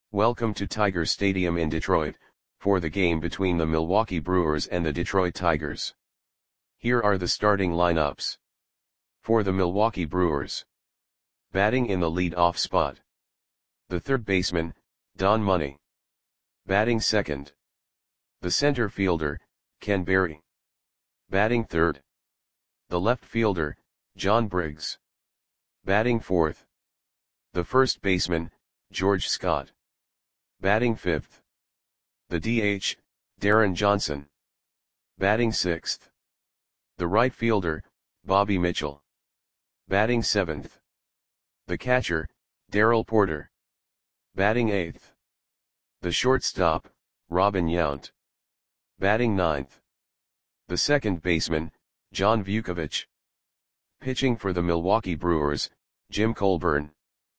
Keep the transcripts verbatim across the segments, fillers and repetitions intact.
Welcome to Tiger Stadium in Detroit, for the game between the Milwaukee Brewers and the Detroit Tigers. Here are the starting lineups. For the Milwaukee Brewers. Batting in the lead-off spot. The third baseman, Don Money. Batting second. The center fielder, Ken Berry. Batting third. The left fielder, John Briggs. Batting fourth. The first baseman, George Scott. Batting fifth. The D H, Darren Johnson. Batting sixth. The right fielder, Bobby Mitchell. Batting seventh. The catcher, Darrell Porter. Batting eighth. The shortstop, Robin Yount. Batting ninth. The second baseman, John Vukovich. Pitching for the Milwaukee Brewers, Jim Colburn.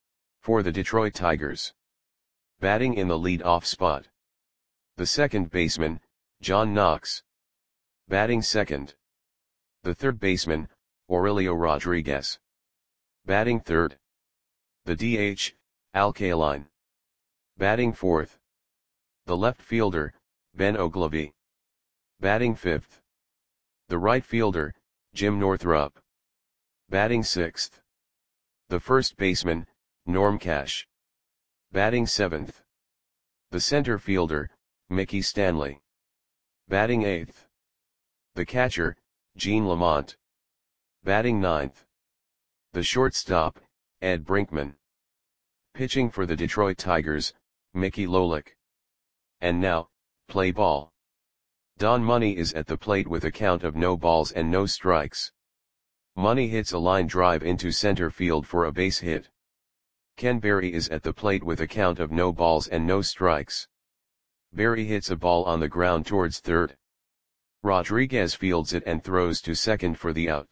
For the Detroit Tigers. Batting in the lead-off spot. The second baseman, John Knox. Batting second. The third baseman, Aurelio Rodriguez. Batting third. The D H, Al Kaline. Batting fourth. The left fielder, Ben Oglivie. Batting fifth. The right fielder, Jim Northrup. Batting sixth. The first baseman, Norm Cash. Batting seventh. The center fielder, Mickey Stanley. Batting eighth. The catcher, Gene Lamont. Batting ninth. The shortstop, Ed Brinkman. Pitching for the Detroit Tigers, Mickey Lolich. And now, play ball. Don Money is at the plate with a count of no balls and no strikes. Money hits a line drive into center field for a base hit. Ken Berry is at the plate with a count of no balls and no strikes. Berry hits a ball on the ground towards third. Rodriguez fields it and throws to second for the out.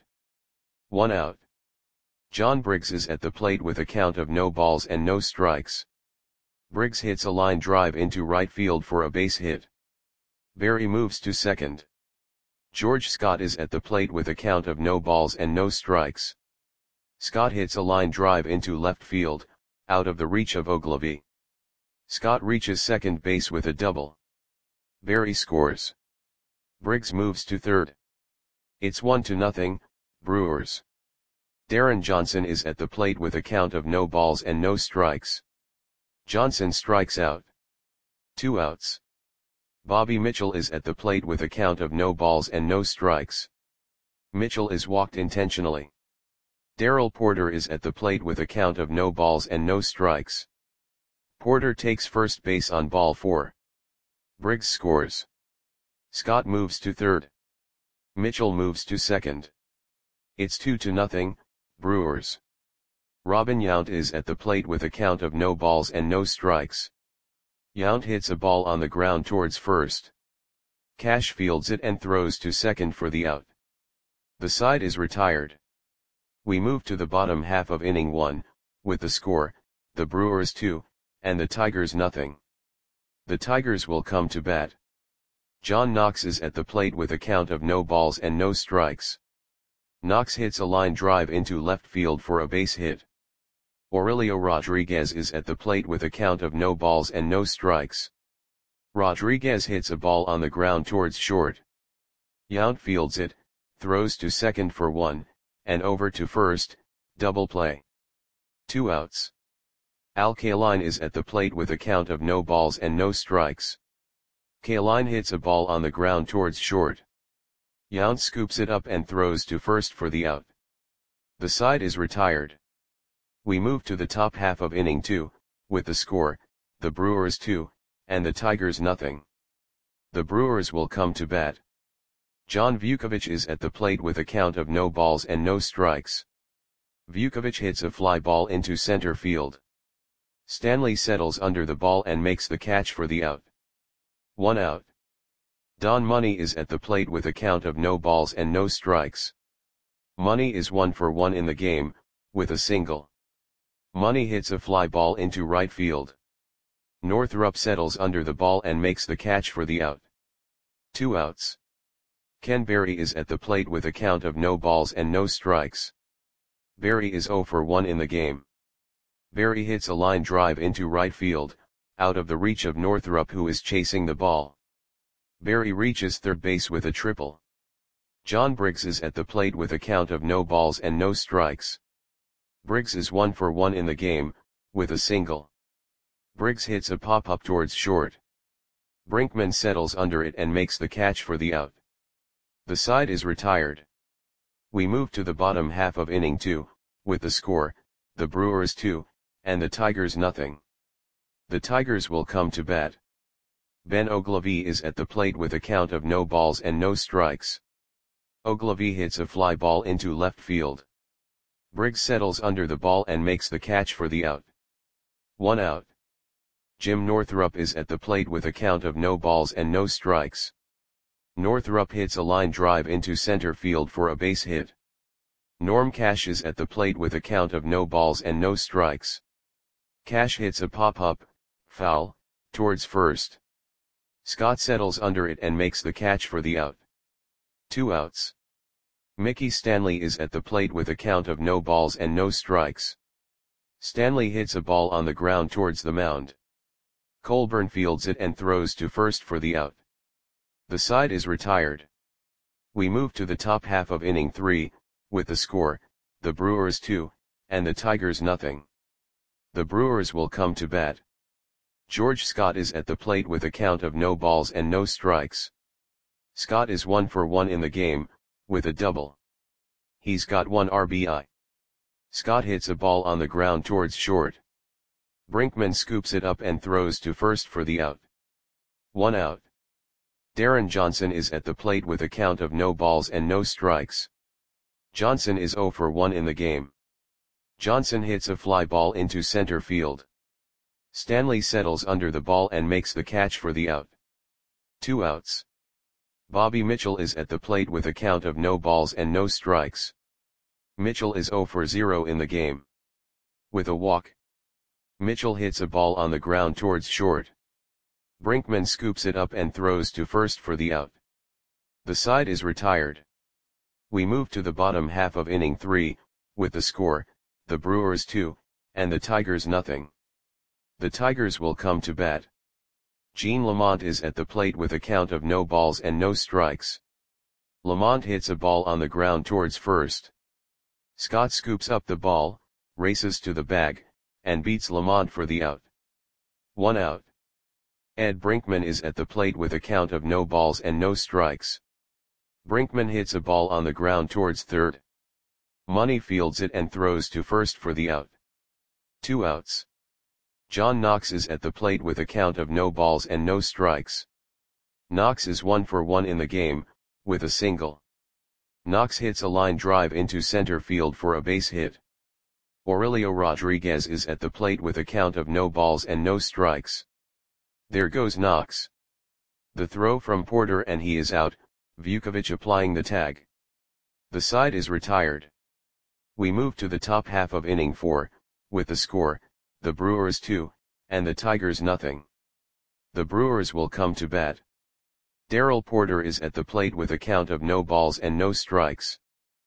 One out. John Briggs is at the plate with a count of no balls and no strikes. Briggs hits a line drive into right field for a base hit. Berry moves to second. George Scott is at the plate with a count of no balls and no strikes. Scott hits a line drive into left field, out of the reach of Oglivie. Scott reaches second base with a double. Berry scores. Briggs moves to third. It's one to nothing, Brewers. Darren Johnson is at the plate with a count of no balls and no strikes. Johnson strikes out. Two outs. Bobby Mitchell is at the plate with a count of no balls and no strikes. Mitchell is walked intentionally. Darrell Porter is at the plate with a count of no balls and no strikes. Porter takes first base on ball four. Briggs scores. Scott moves to third. Mitchell moves to second. It's two to nothing, Brewers. Robin Yount is at the plate with a count of no balls and no strikes. Yount hits a ball on the ground towards first. Cash fields it and throws to second for the out. The side is retired. We move to the bottom half of inning one, with the score, the Brewers two, and the Tigers nothing. The Tigers will come to bat. John Knox is at the plate with a count of no balls and no strikes. Knox hits a line drive into left field for a base hit. Aurelio Rodriguez is at the plate with a count of no balls and no strikes. Rodriguez hits a ball on the ground towards short. Yount fields it, throws to second for one, and over to first, double play. Two outs. Al Kaline is at the plate with a count of no balls and no strikes. Kaline hits a ball on the ground towards short. Yount scoops it up and throws to first for the out. The side is retired. We move to the top half of inning two, with the score, the Brewers two, and the Tigers nothing. The Brewers will come to bat. John Vukovich is at the plate with a count of no balls and no strikes. Vukovich hits a fly ball into center field. Stanley settles under the ball and makes the catch for the out. One out. Don Money is at the plate with a count of no balls and no strikes. Money is one for one in the game, with a single. Money hits a fly ball into right field. Northrup settles under the ball and makes the catch for the out. Two outs. Ken Berry is at the plate with a count of no balls and no strikes. Berry is zero for one in the game. Berry hits a line drive into right field, out of the reach of Northrup, who is chasing the ball. Barry reaches third base with a triple. John Briggs is at the plate with a count of no balls and no strikes. Briggs is one for one in the game, with a single. Briggs hits a pop-up towards short. Brinkman settles under it and makes the catch for the out. The side is retired. We move to the bottom half of inning two, with the score, the Brewers two, and the Tigers nothing. The Tigers will come to bat. Ben Oglivie is at the plate with a count of no balls and no strikes. Oglivie hits a fly ball into left field. Briggs settles under the ball and makes the catch for the out. One out. Jim Northrup is at the plate with a count of no balls and no strikes. Northrup hits a line drive into center field for a base hit. Norm Cash is at the plate with a count of no balls and no strikes. Cash hits a pop-up, foul, towards first. Scott settles under it and makes the catch for the out. Two outs. Mickey Stanley is at the plate with a count of no balls and no strikes. Stanley hits a ball on the ground towards the mound. Colburn fields it and throws to first for the out. The side is retired. We move to the top half of inning three, with the score, the Brewers two, and the Tigers nothing. The Brewers will come to bat. George Scott is at the plate with a count of no balls and no strikes. Scott is one for one in the game, with a double. He's got one R B I. Scott hits a ball on the ground towards short. Brinkman scoops it up and throws to first for the out. One out. Darren Johnson is at the plate with a count of no balls and no strikes. Johnson is zero for one in the game. Johnson hits a fly ball into center field. Stanley settles under the ball and makes the catch for the out. Two outs. Bobby Mitchell is at the plate with a count of no balls and no strikes. Mitchell is zero for zero in the game. With a walk. Mitchell hits a ball on the ground towards short. Brinkman scoops it up and throws to first for the out. The side is retired. We move to the bottom half of inning three, with the score, the Brewers two, and the Tigers nothing. The Tigers will come to bat. Gene Lamont is at the plate with a count of no balls and no strikes. Lamont hits a ball on the ground towards first. Scott scoops up the ball, races to the bag, and beats Lamont for the out. One out. Ed Brinkman is at the plate with a count of no balls and no strikes. Brinkman hits a ball on the ground towards third. Money fields it and throws to first for the out. Two outs. John Knox is at the plate with a count of no balls and no strikes. Knox is one for one in the game, with a single. Knox hits a line drive into center field for a base hit. Aurelio Rodriguez is at the plate with a count of no balls and no strikes. There goes Knox. The throw from Porter and he is out, Vukovic applying the tag. The side is retired. We move to the top half of inning four, with the score, the Brewers two, and the Tigers nothing. The Brewers will come to bat. Darrell Porter is at the plate with a count of no balls and no strikes.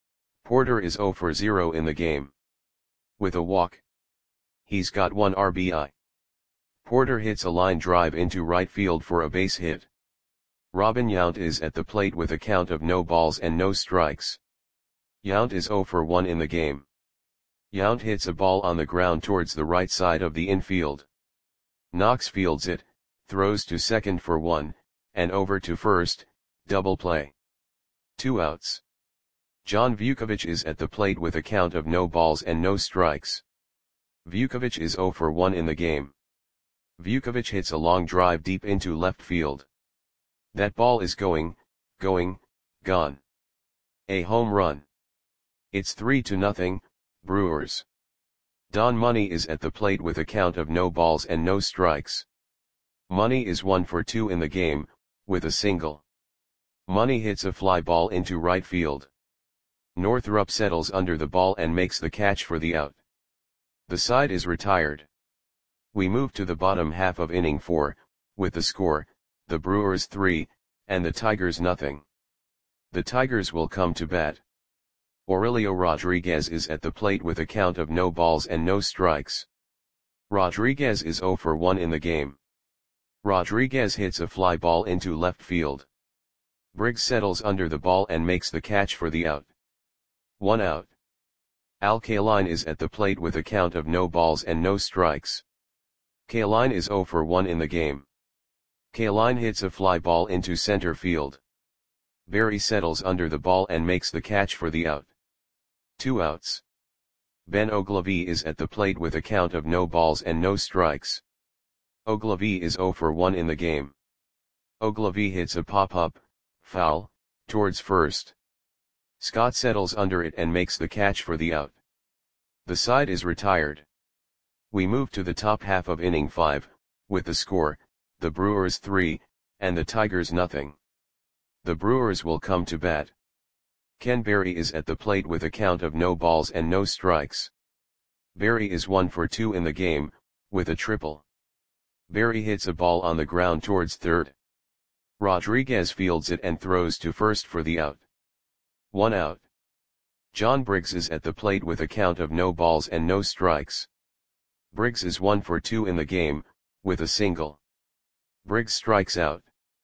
Porter is zero for zero in the game. With a walk. He's got one R B I. Porter hits a line drive into right field for a base hit. Robin Yount is at the plate with a count of no balls and no strikes. Yount is zero for one in the game. Yount hits a ball on the ground towards the right side of the infield. Knox fields it, throws to second for one, and over to first, double play. Two outs. John Vukovic is at the plate with a count of no balls and no strikes. Vukovic is zero for one in the game. Vukovic hits a long drive deep into left field. That ball is going, going, gone. A home run. It's three to nothing, Brewers. Don Money is at the plate with a count of no balls and no strikes. Money is one for two in the game, with a single. Money hits a fly ball into right field. Northrup settles under the ball and makes the catch for the out. The side is retired. We move to the bottom half of inning four, with the score, the Brewers three, and the Tigers nothing. The Tigers will come to bat. Aurelio Rodriguez is at the plate with a count of no balls and no strikes. Rodriguez is zero for one in the game. Rodriguez hits a fly ball into left field. Briggs settles under the ball and makes the catch for the out. One out. Al Kaline is at the plate with a count of no balls and no strikes. Kaline is zero for one in the game. Kaline hits a fly ball into center field. Berry settles under the ball and makes the catch for the out. Two outs. Ben Oglivie is at the plate with a count of no balls and no strikes. Oglivie is zero for one in the game. Oglivie hits a pop-up, foul, towards first. Scott settles under it and makes the catch for the out. The side is retired. We move to the top half of inning five, with the score, the Brewers three, and the Tigers nothing. The Brewers will come to bat. Ken Berry is at the plate with a count of no balls and no strikes. Berry is one for two in the game, with a triple. Berry hits a ball on the ground towards third. Rodriguez fields it and throws to first for the out. One out. John Briggs is at the plate with a count of no balls and no strikes. Briggs is one for two in the game, with a single. Briggs strikes out.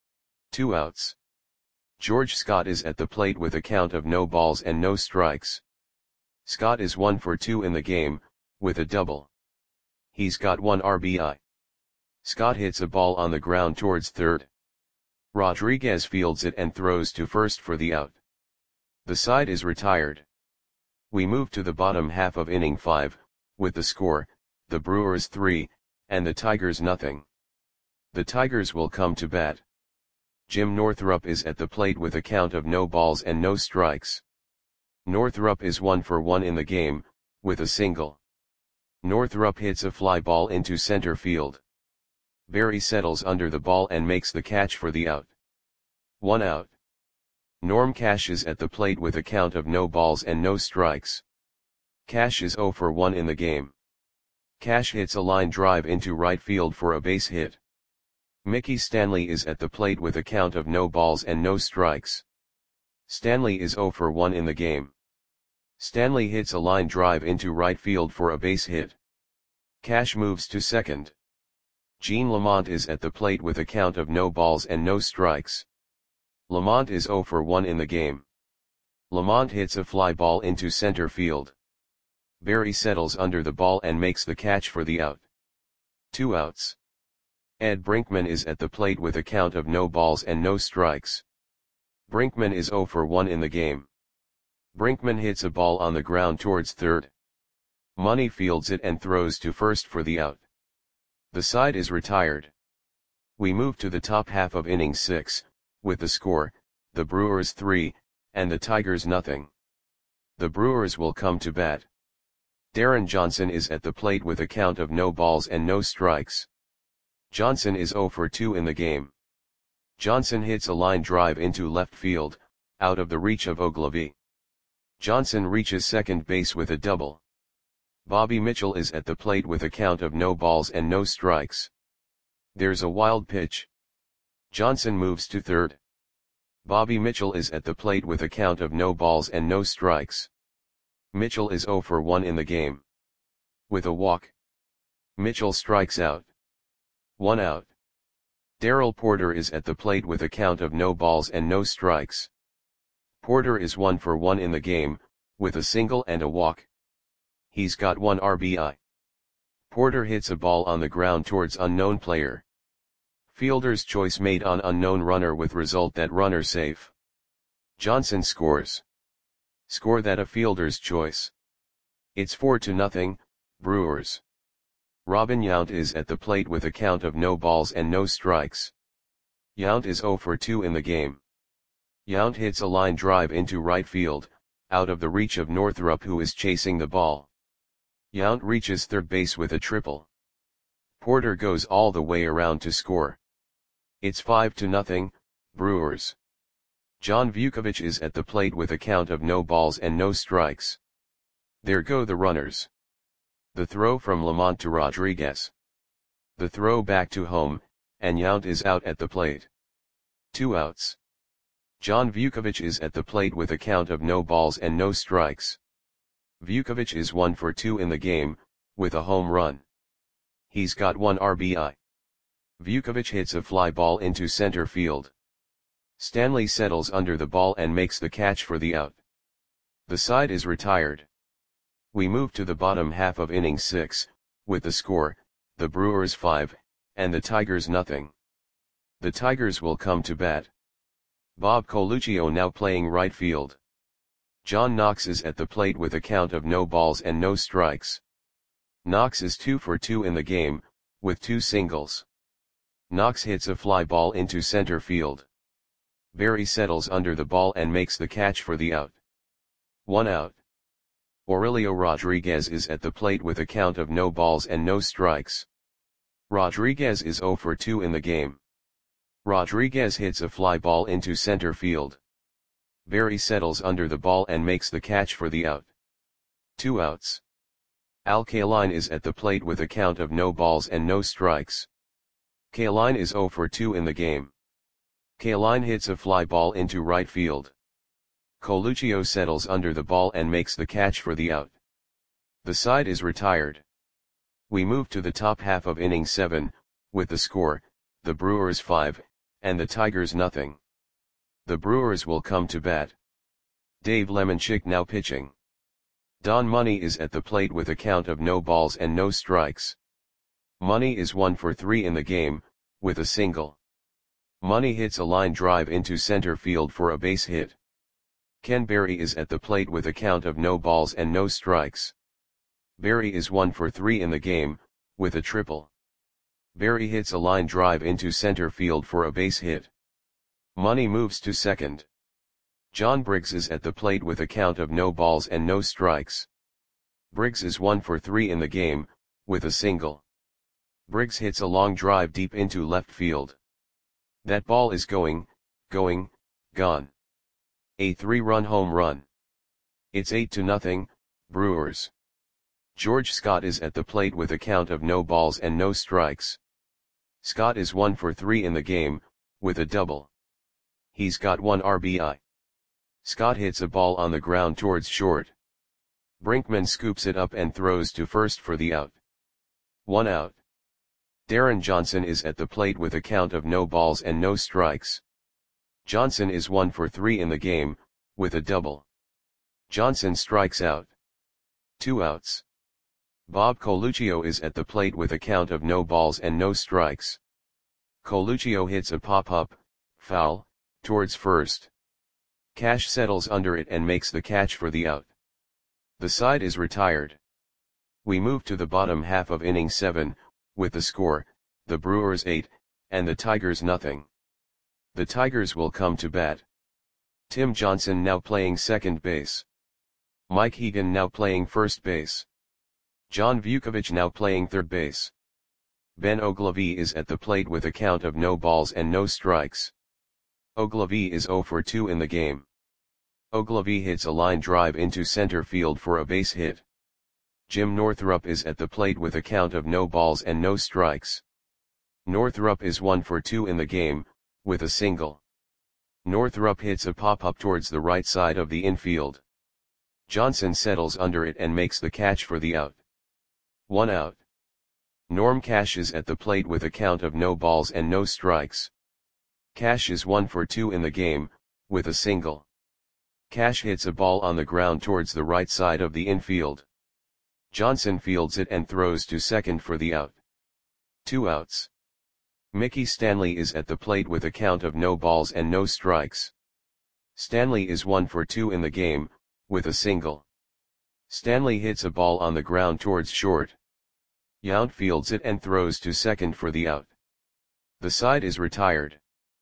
Two outs. George Scott is at the plate with a count of no balls and no strikes. Scott is one for two in the game, with a double. He's got one R B I. Scott hits a ball on the ground towards third. Rodriguez fields it and throws to first for the out. The side is retired. We move to the bottom half of inning five, with the score, the Brewers three, and the Tigers nothing. The Tigers will come to bat. Jim Northrup is at the plate with a count of no balls and no strikes. Northrup is one for one in the game, with a single. Northrup hits a fly ball into center field. Berry settles under the ball and makes the catch for the out. One out. Norm Cash is at the plate with a count of no balls and no strikes. Cash is zero for one in the game. Cash hits a line drive into right field for a base hit. Mickey Stanley is at the plate with a count of no balls and no strikes. Stanley is zero for one in the game. Stanley hits a line drive into right field for a base hit. Cash moves to second. Gene Lamont is at the plate with a count of no balls and no strikes. Lamont is zero for one in the game. Lamont hits a fly ball into center field. Berry settles under the ball and makes the catch for the out. Two outs. Ed Brinkman is at the plate with a count of no balls and no strikes. Brinkman is zero for one in the game. Brinkman hits a ball on the ground towards third. Money fields it and throws to first for the out. The side is retired. We move to the top half of inning six, with the score, the Brewers three, and the Tigers nothing. The Brewers will come to bat. Darren Johnson is at the plate with a count of no balls and no strikes. Johnson is zero for two in the game. Johnson hits a line drive into left field, out of the reach of Oglivie. Johnson reaches second base with a double. Bobby Mitchell is at the plate with a count of no balls and no strikes. There's a wild pitch. Johnson moves to third. Bobby Mitchell is at the plate with a count of no balls and no strikes. Mitchell is zero for one in the game. With a walk. Mitchell strikes out. One out. Darrell Porter is at the plate with a count of no balls and no strikes. Porter is one for one in the game, with a single and a walk. He's got one R B I. Porter hits a ball on the ground towards unknown player. Fielder's choice made on unknown runner with result that runner safe. Johnson scores. Score that a fielder's choice. It's four to nothing, Brewers. Robin Yount is at the plate with a count of no balls and no strikes. Yount is zero for two in the game. Yount hits a line drive into right field, out of the reach of Northrup who is chasing the ball. Yount reaches third base with a triple. Porter goes all the way around to score. It's five to nothing, Brewers. John Vukovich is at the plate with a count of no balls and no strikes. There go the runners. The throw from Lamont to Rodriguez. The throw back to home, and Yount is out at the plate. Two outs. John Vukovich is at the plate with a count of no balls and no strikes. Vukovich is one for two in the game, with a home run. He's got one R B I. Vukovic hits a fly ball into center field. Stanley settles under the ball and makes the catch for the out. The side is retired. We move to the bottom half of inning six, with the score, the Brewers five, and the Tigers nothing. The Tigers will come to bat. Bob Coluccio now playing right field. John Knox is at the plate with a count of no balls and no strikes. Knox is two for two in the game, with two singles. Knox hits a fly ball into center field. Berry settles under the ball and makes the catch for the out. One out. Aurelio Rodriguez is at the plate with a count of no balls and no strikes. Rodriguez is zero for two in the game. Rodriguez hits a fly ball into center field. Berry settles under the ball and makes the catch for the out. Two outs. Al Kaline is at the plate with a count of no balls and no strikes. Kaline is zero for two in the game. Kaline hits a fly ball into right field. Coluccio settles under the ball and makes the catch for the out. The side is retired. We move to the top half of inning seven, with the score, the Brewers five, and the Tigers nothing. The Brewers will come to bat. Dave Lemanchik now pitching. Don Money is at the plate with a count of no balls and no strikes. Money is one for three in the game, with a single. Money hits a line drive into center field for a base hit. Ken Berry is at the plate with a count of no balls and no strikes. Berry is one for three in the game, with a triple. Berry hits a line drive into center field for a base hit. Money moves to second. John Briggs is at the plate with a count of no balls and no strikes. Briggs is one for three in the game, with a single. Briggs hits a long drive deep into left field. That ball is going, going, gone. A three-run home run. It's eight to nothing, Brewers. George Scott is at the plate with a count of no balls and no strikes. Scott is one for three in the game, with a double. He's got one R B I. Scott hits a ball on the ground towards short. Brinkman scoops it up and throws to first for the out. One out. Darren Johnson is at the plate with a count of no balls and no strikes. Johnson is one for three in the game, with a double. Johnson strikes out. Two outs. Bob Coluccio is at the plate with a count of no balls and no strikes. Coluccio hits a pop-up, foul, towards first. Cash settles under it and makes the catch for the out. The side is retired. We move to the bottom half of inning seven, with the score, the Brewers eight, and the Tigers nothing. The Tigers will come to bat. Tim Johnson now playing second base. Mike Hegan now playing first base. John Vukovic now playing third base. Ben Ogilvie is at the plate with a count of no balls and no strikes. Ogilvie is zero for two in the game. Ogilvie hits a line drive into center field for a base hit. Jim Northrup is at the plate with a count of no balls and no strikes. Northrup is one for two in the game, with a single. Northrup hits a pop-up towards the right side of the infield. Johnson settles under it and makes the catch for the out. One out. Norm Cash is at the plate with a count of no balls and no strikes. Cash is one for two in the game, with a single. Cash hits a ball on the ground towards the right side of the infield. Johnson fields it and throws to second for the out. Two outs. Mickey Stanley is at the plate with a count of no balls and no strikes. Stanley is one for two in the game, with a single. Stanley hits a ball on the ground towards short. Yount fields it and throws to second for the out. The side is retired.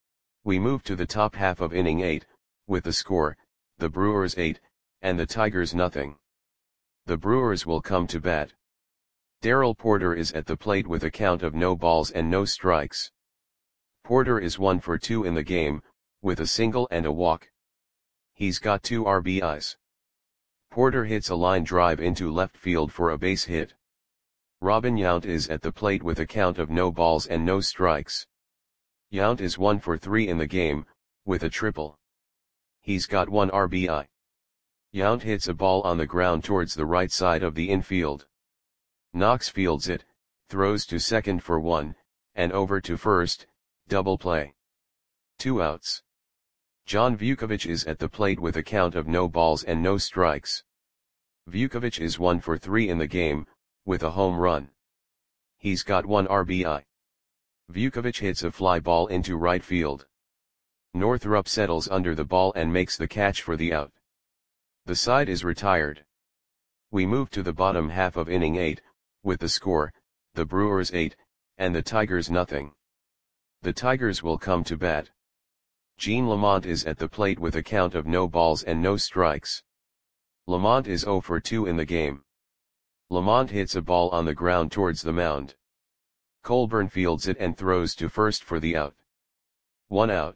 We move to the top half of inning eight, with the score, the Brewers eight, and the Tigers nothing. The Brewers will come to bat. Darrell Porter is at the plate with a count of no balls and no strikes. Porter is one for two in the game, with a single and a walk. He's got two R B Is. Porter hits a line drive into left field for a base hit. Robin Yount is at the plate with a count of no balls and no strikes. Yount is one for three in the game, with a triple. He's got one R B I. Yount hits a ball on the ground towards the right side of the infield. Knox fields it, throws to second for one, and over to first, double play. Two outs. John Vukovic is at the plate with a count of no balls and no strikes. Vukovic is one for three in the game, with a home run. He's got one R B I. Vukovic hits a fly ball into right field. Northrup settles under the ball and makes the catch for the out. The side is retired. We move to the bottom half of inning eight, with the score, the Brewers eight, and the Tigers nothing. The Tigers will come to bat. Gene Lamont is at the plate with a count of no balls and no strikes. Lamont is zero for two in the game. Lamont hits a ball on the ground towards the mound. Colburn fields it and throws to first for the out. One out.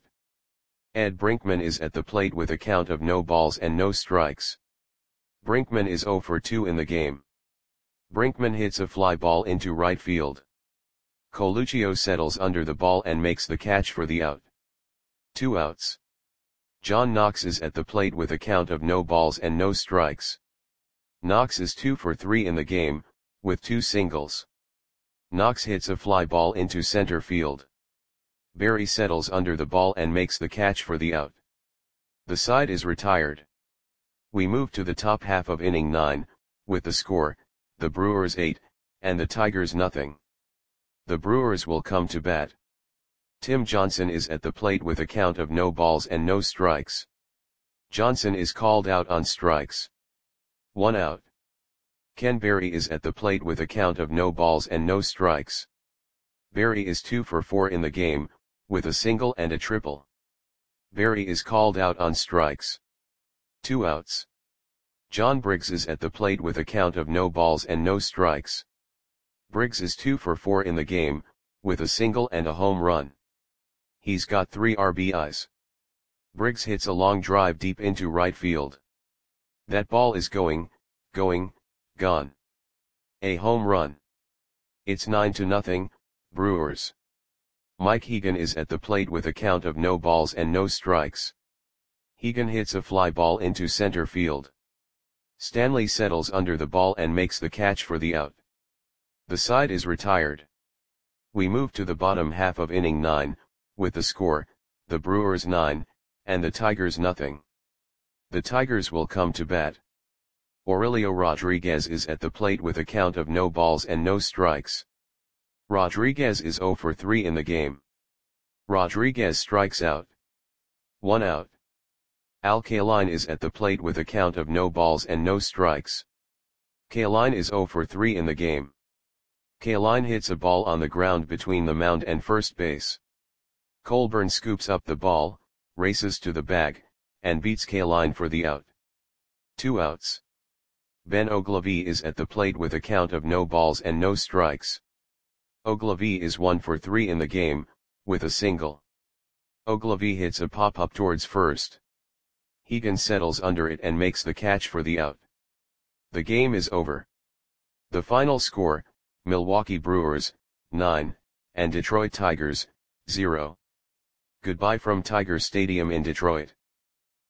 Ed Brinkman is at the plate with a count of no balls and no strikes. Brinkman is zero for two in the game. Brinkman hits a fly ball into right field. Coluccio settles under the ball and makes the catch for the out. Two outs. John Knox is at the plate with a count of no balls and no strikes. Knox is two for three in the game, with two singles. Knox hits a fly ball into center field. Berry settles under the ball and makes the catch for the out. The side is retired. We move to the top half of inning nine, with the score, the Brewers eight, and the Tigers nothing. The Brewers will come to bat. Tim Johnson is at the plate with a count of no balls and no strikes. Johnson is called out on strikes. One out. Ken Berry is at the plate with a count of no balls and no strikes. Berry is two for four in the game, with a single and a triple. Berry is called out on strikes. Two outs. John Briggs is at the plate with a count of no balls and no strikes. Briggs is two for four in the game, with a single and a home run. He's got three R B Is. Briggs hits a long drive deep into right field. That ball is going, going, gone. A home run. It's nine to nothing, Brewers. Mike Hegan is at the plate with a count of no balls and no strikes. Hegan hits a fly ball into center field. Stanley settles under the ball and makes the catch for the out. The side is retired. We move to the bottom half of inning nine, with the score, the Brewers nine, and the Tigers nothing. The Tigers will come to bat. Aurelio Rodriguez is at the plate with a count of no balls and no strikes. Rodriguez is zero for three in the game. Rodriguez strikes out. One out. Al Kaline is at the plate with a count of no balls and no strikes. Kaline is zero for three in the game. Kaline hits a ball on the ground between the mound and first base. Colburn scoops up the ball, races to the bag, and beats Kaline for the out. Two outs. Ben Ogilvie is at the plate with a count of no balls and no strikes. Ogilvie is one for three in the game, with a single. Ogilvie hits a pop-up towards first. Hegan settles under it and makes the catch for the out. The game is over. The final score, Milwaukee Brewers, nine, and Detroit Tigers, zero. Goodbye from Tiger Stadium in Detroit.